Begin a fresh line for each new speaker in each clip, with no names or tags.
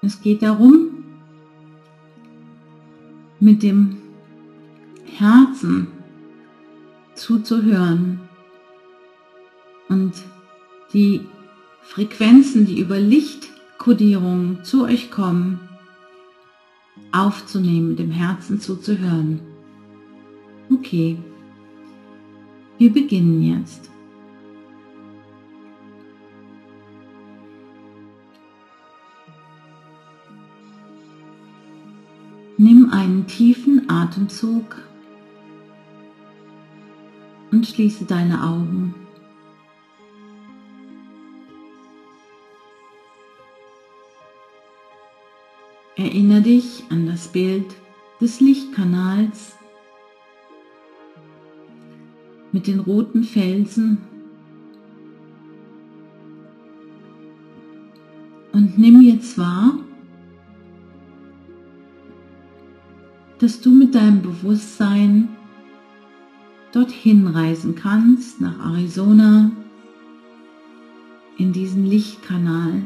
Es geht darum, mit dem Herzen zuzuhören und die Frequenzen, die über Lichtkodierung zu euch kommen, aufzunehmen, mit dem Herzen zuzuhören. Okay, wir beginnen jetzt. Nimm einen tiefen Atemzug und schließe deine Augen. Erinnere dich an das Bild des Lichtkanals mit den roten Felsen und nimm jetzt wahr, dass du mit deinem Bewusstsein dorthin reisen kannst, nach Arizona, in diesen Lichtkanal.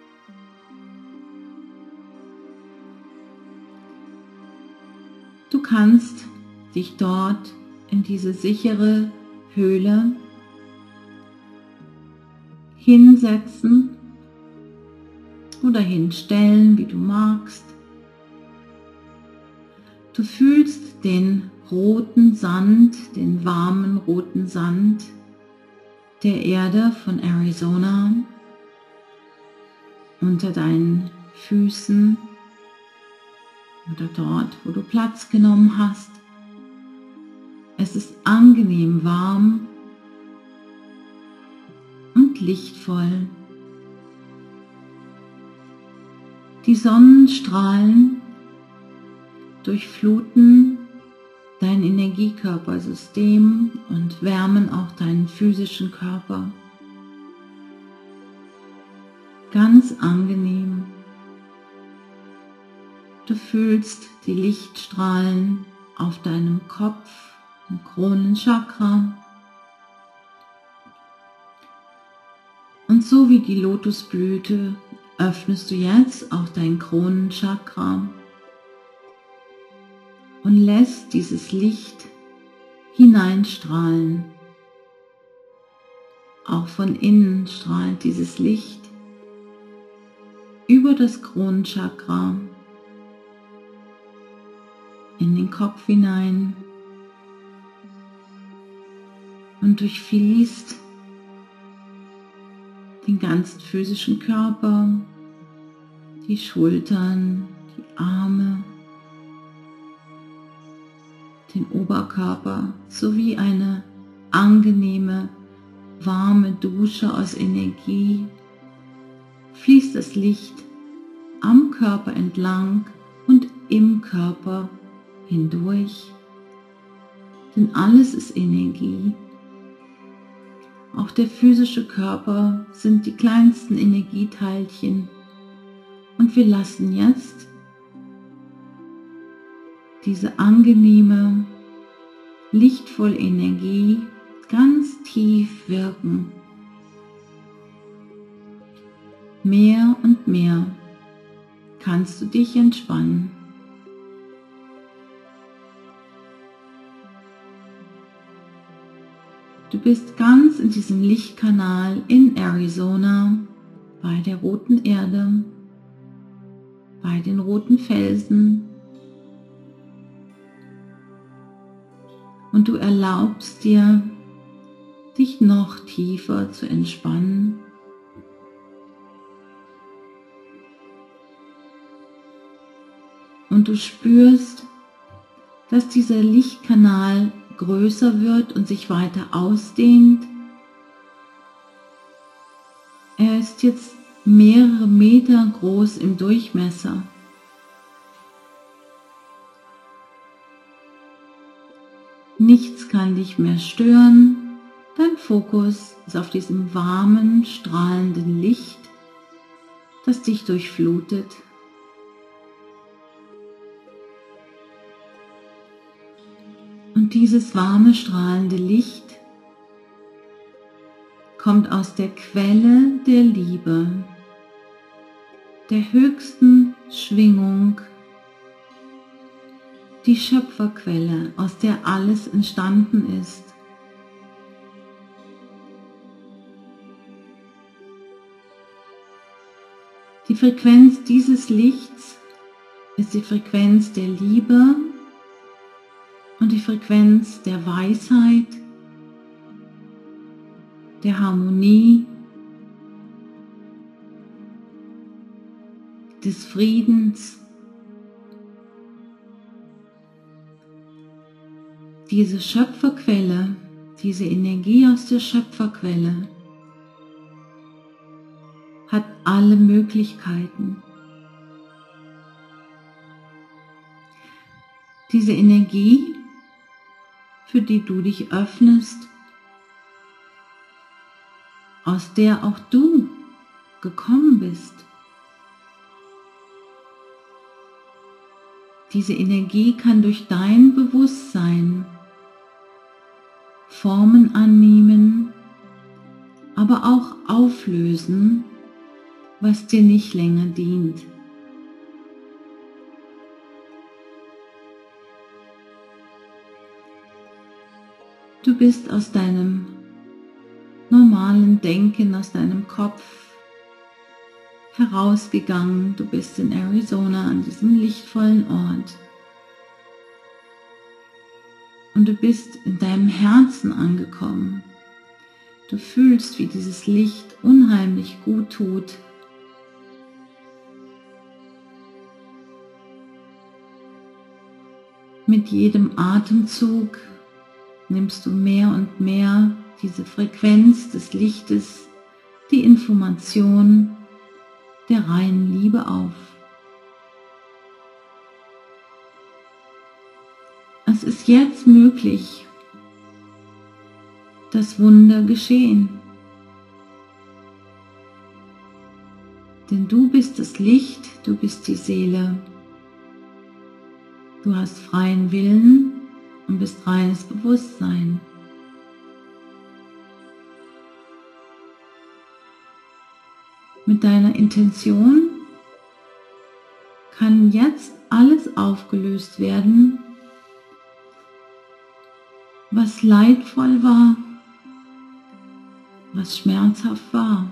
Du kannst dich dort in diese sichere Höhle hinsetzen oder hinstellen, wie du magst. Du fühlst den roten Sand, den warmen roten Sand der Erde von Arizona unter deinen Füßen oder dort, wo du Platz genommen hast. Es ist angenehm warm und lichtvoll. Die Sonnenstrahlen durchfluten dein Energiekörpersystem und wärmen auch deinen physischen Körper. Ganz angenehm. Du fühlst die Lichtstrahlen auf deinem Kopf, im Kronenchakra. Und so wie die Lotusblüte öffnest du jetzt auch dein Kronenchakra und lässt dieses Licht hineinstrahlen. Auch von innen strahlt dieses Licht über das Kronenchakra in den Kopf hinein und durchfließt den ganzen physischen Körper, die Schultern, die Arme, den Oberkörper sowie eine angenehme, warme Dusche aus Energie, fließt das Licht am Körper entlang und im Körper hindurch, denn alles ist Energie. Auch der physische Körper sind die kleinsten Energieteilchen und wir lassen jetzt diese angenehme, lichtvolle Energie ganz tief wirken. Mehr und mehr kannst du dich entspannen. Du bist ganz in diesem Lichtkanal in Arizona, bei der roten Erde, bei den roten Felsen. Und du erlaubst dir, dich noch tiefer zu entspannen. Und du spürst, dass dieser Lichtkanal größer wird und sich weiter ausdehnt. Er ist jetzt mehrere Meter groß im Durchmesser. Nichts kann dich mehr stören. Dein Fokus ist auf diesem warmen, strahlenden Licht, das dich durchflutet. Und dieses warme, strahlende Licht kommt aus der Quelle der Liebe. der höchsten Schwingung, die Schöpferquelle, aus der alles entstanden ist. Die Frequenz dieses Lichts ist die Frequenz der Liebe und die Frequenz der Weisheit, der Harmonie, des Friedens. Diese Schöpferquelle, diese Energie aus der Schöpferquelle hat alle Möglichkeiten. Diese Energie, für die du dich öffnest, aus der auch du gekommen bist. Diese Energie kann durch dein Bewusstsein Formen annehmen, aber auch auflösen, was dir nicht länger dient. Du bist aus deinem normalen Denken, aus deinem Kopf herausgegangen. Du bist in Arizona an diesem lichtvollen Ort. Und du bist in deinem Herzen angekommen. Du fühlst, wie dieses Licht unheimlich gut tut. Mit jedem Atemzug nimmst du mehr und mehr diese Frequenz des Lichtes, die Information der reinen Liebe auf. Es ist jetzt möglich, dass Wunder geschehen. Denn du bist das Licht, du bist die Seele. Du hast freien Willen und bist reines Bewusstsein. Mit deiner Intention kann jetzt alles aufgelöst werden, was leidvoll war, was schmerzhaft war.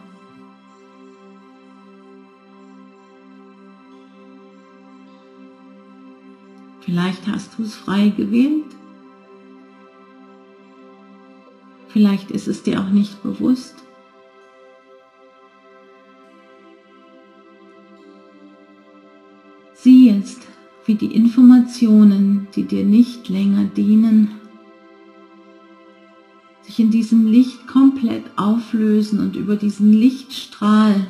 Vielleicht hast du es frei gewählt. Vielleicht ist es dir auch nicht bewusst. Sieh jetzt, wie die Informationen, die dir nicht länger dienen, sich in diesem Licht komplett auflösen und über diesen Lichtstrahl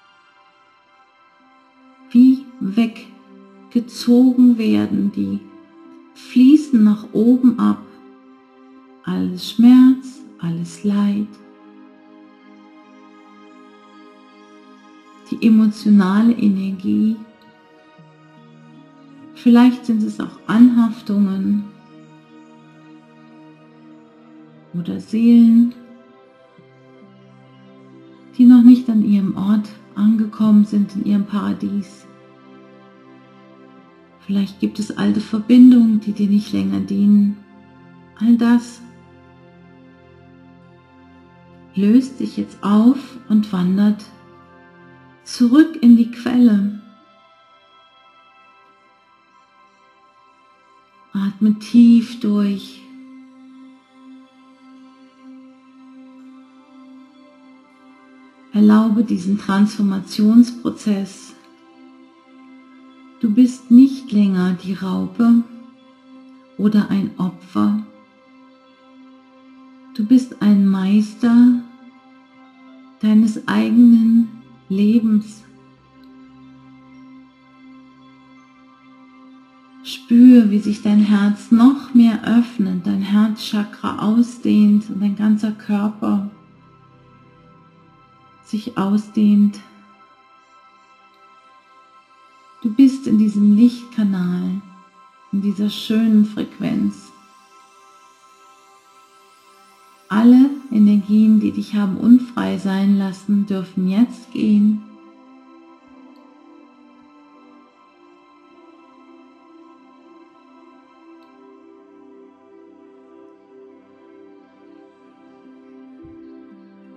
wie weggezogen werden, die fließen nach oben ab. Alles Schmerz, alles Leid, die emotionale Energie, vielleicht sind es auch Anhaftungen oder Seelen, die noch nicht an ihrem Ort angekommen sind, in ihrem Paradies. Vielleicht gibt es alte Verbindungen, die dir nicht länger dienen. All das löst sich jetzt auf und wandert zurück in die Quelle. Atme tief durch. Erlaube diesen Transformationsprozess. Du bist nicht länger die Raupe oder ein Opfer. Du bist ein Meister deines eigenen Lebens. Spür, wie sich dein Herz noch mehr öffnet, dein Herzchakra ausdehnt und dein ganzer Körper sich ausdehnt. Du bist in diesem Lichtkanal, in dieser schönen Frequenz. Alle Energien, die dich haben unfrei sein lassen, dürfen jetzt gehen.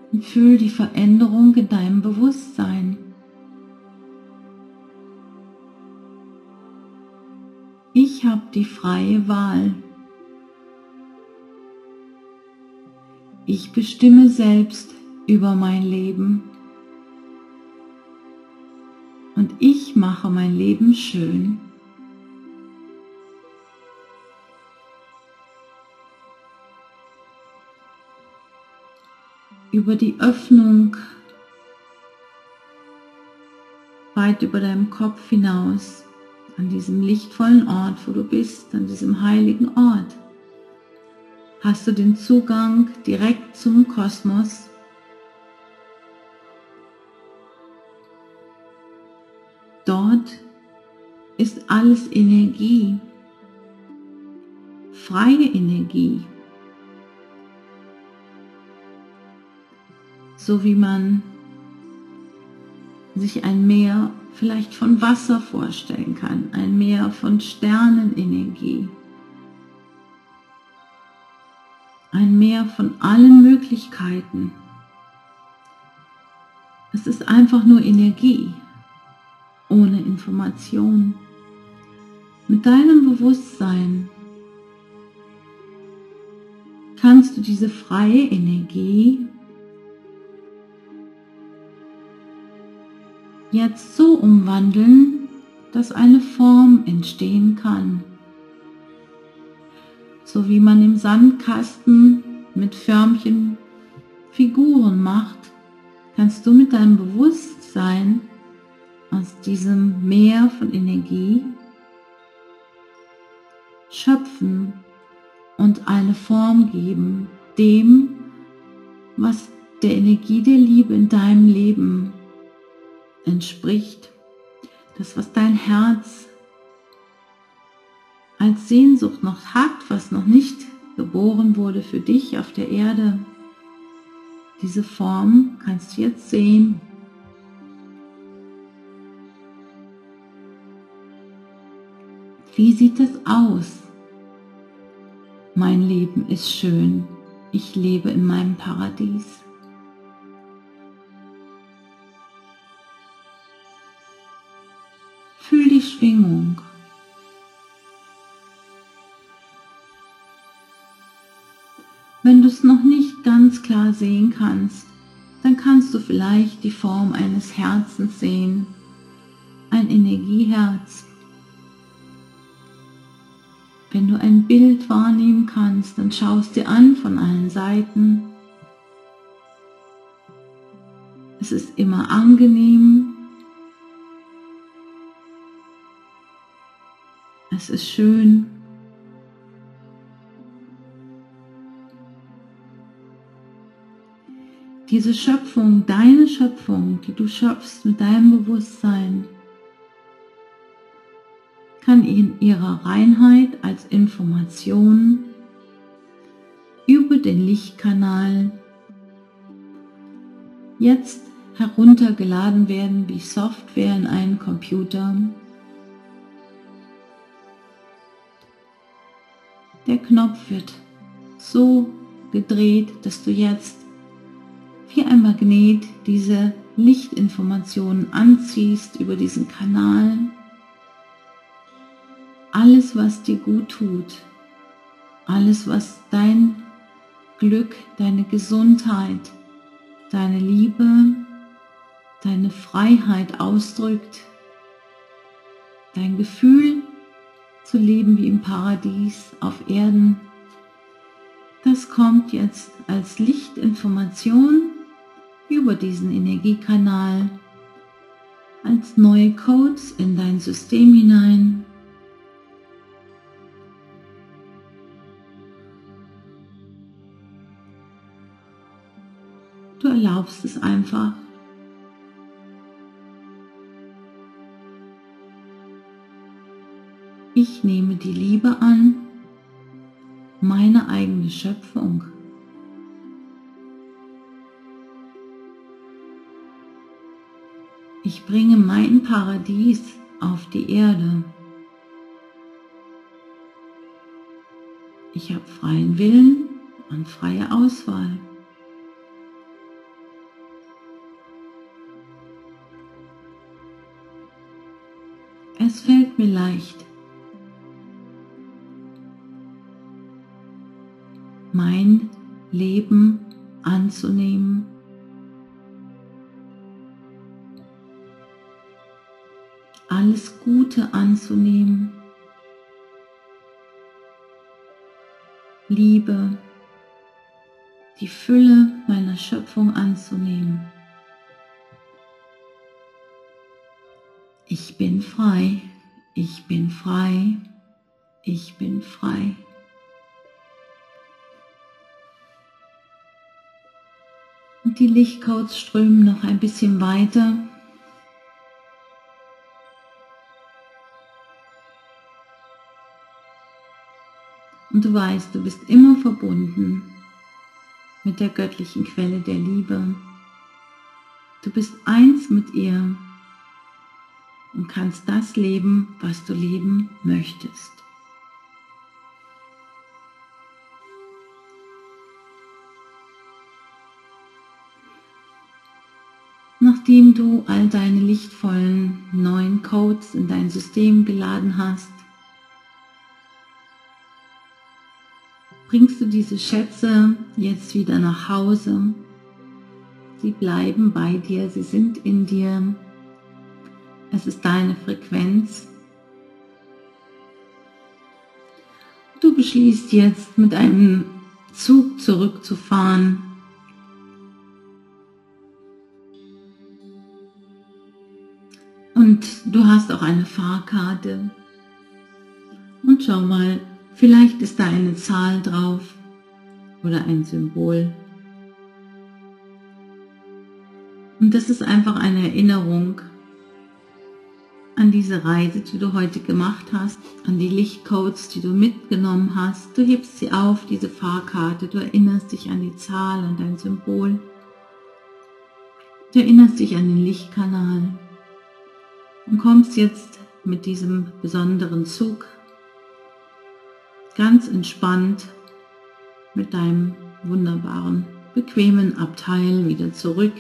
und fühl die Veränderung in deinem Bewusstsein. Ich habe die freie Wahl. Ich bestimme selbst über mein Leben und ich mache mein Leben schön. Über die Öffnung weit über deinem Kopf hinaus, an diesem lichtvollen Ort, wo du bist, an diesem heiligen Ort, hast du den Zugang direkt zum Kosmos. Dort ist alles Energie, freie Energie. So wie man sich ein Meer vielleicht von Wasser vorstellen kann, ein Meer von Sternenenergie, ein Meer von allen Möglichkeiten. Es ist einfach nur Energie, ohne Information. Mit deinem Bewusstsein kannst du diese freie Energie jetzt so umwandeln, dass eine Form entstehen kann. So wie man im Sandkasten mit Förmchen Figuren macht, kannst du mit deinem Bewusstsein aus diesem Meer von Energie schöpfen und eine Form geben, dem, was der Energie der Liebe in deinem Leben entspricht, das, was dein Herz als Sehnsucht noch hat, was noch nicht geboren wurde für dich auf der Erde. Diese Form kannst du jetzt sehen. Wie sieht es aus? Mein Leben ist schön. Ich lebe in meinem Paradies. Fühl die Schwingung. Wenn du es noch nicht ganz klar sehen kannst, dann kannst du vielleicht die Form eines Herzens sehen, ein Energieherz. Wenn du ein Bild wahrnehmen kannst, dann schau es dir an von allen Seiten. Es ist immer angenehm. Es ist schön. Diese Schöpfung, deine Schöpfung, die du schöpfst mit deinem Bewusstsein, kann in ihrer Reinheit als Information über den Lichtkanal jetzt heruntergeladen werden wie Software in einen Computer. Der Knopf wird so gedreht, dass du jetzt wie ein Magnet diese Lichtinformationen anziehst über diesen Kanal. Alles, was dir gut tut, alles, was dein Glück, deine Gesundheit, deine Liebe, deine Freiheit ausdrückt, dein Gefühl zu leben wie im Paradies auf Erden, das kommt jetzt als Lichtinformation über diesen Energiekanal, als neue Codes in dein System hinein. Du erlaubst es einfach. Ich nehme die Liebe an, meine eigene Schöpfung. Ich bringe mein Paradies auf die Erde. Ich habe freien Willen und freie Auswahl. Es fällt mir leicht, mein Leben anzunehmen, alles Gute anzunehmen, Liebe, die Fülle meiner Schöpfung anzunehmen. Ich bin frei, ich bin frei, ich bin frei. Und die Lichtcodes strömen noch ein bisschen weiter. Und du weißt, du bist immer verbunden mit der göttlichen Quelle der Liebe. Du bist eins mit ihr und kannst das leben, was du leben möchtest. Nachdem du all deine lichtvollen neuen Codes in dein System geladen hast, bringst du diese Schätze jetzt wieder nach Hause. Sie bleiben bei dir, sie sind in dir. Es ist deine Frequenz. Du beschließt jetzt, mit einem Zug zurückzufahren. Und du hast auch eine Fahrkarte. Und schau mal, vielleicht ist da eine Zahl drauf oder ein Symbol. Und das ist einfach eine Erinnerung an diese Reise, die du heute gemacht hast, an die Lichtcodes, die du mitgenommen hast. Du hebst sie auf, diese Fahrkarte, du erinnerst dich an die Zahl, an dein Symbol. Du erinnerst dich an den Lichtkanal und kommst jetzt mit diesem besonderen Zug ganz entspannt mit deinem wunderbaren, bequemen Abteil wieder zurück.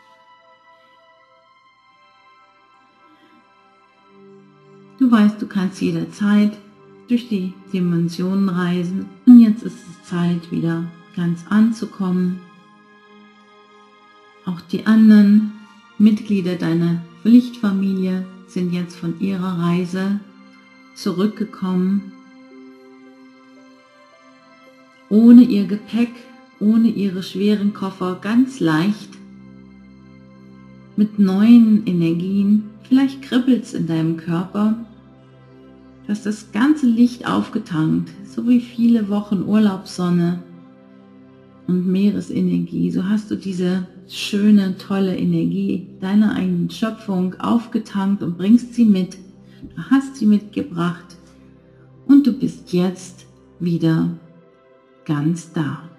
Du weißt, du kannst jederzeit durch die Dimensionen reisen und jetzt ist es Zeit, wieder ganz anzukommen. Auch die anderen Mitglieder deiner Lichtfamilie sind jetzt von ihrer Reise zurückgekommen. Ohne ihr Gepäck, ohne ihre schweren Koffer, ganz leicht, mit neuen Energien. Vielleicht kribbelt es in deinem Körper. Du hast das ganze Licht aufgetankt, so wie viele Wochen Urlaubssonne und Meeresenergie. So hast du diese schöne, tolle Energie deiner eigenen Schöpfung aufgetankt und bringst sie mit. Du hast sie mitgebracht und du bist jetzt wieder ganz da.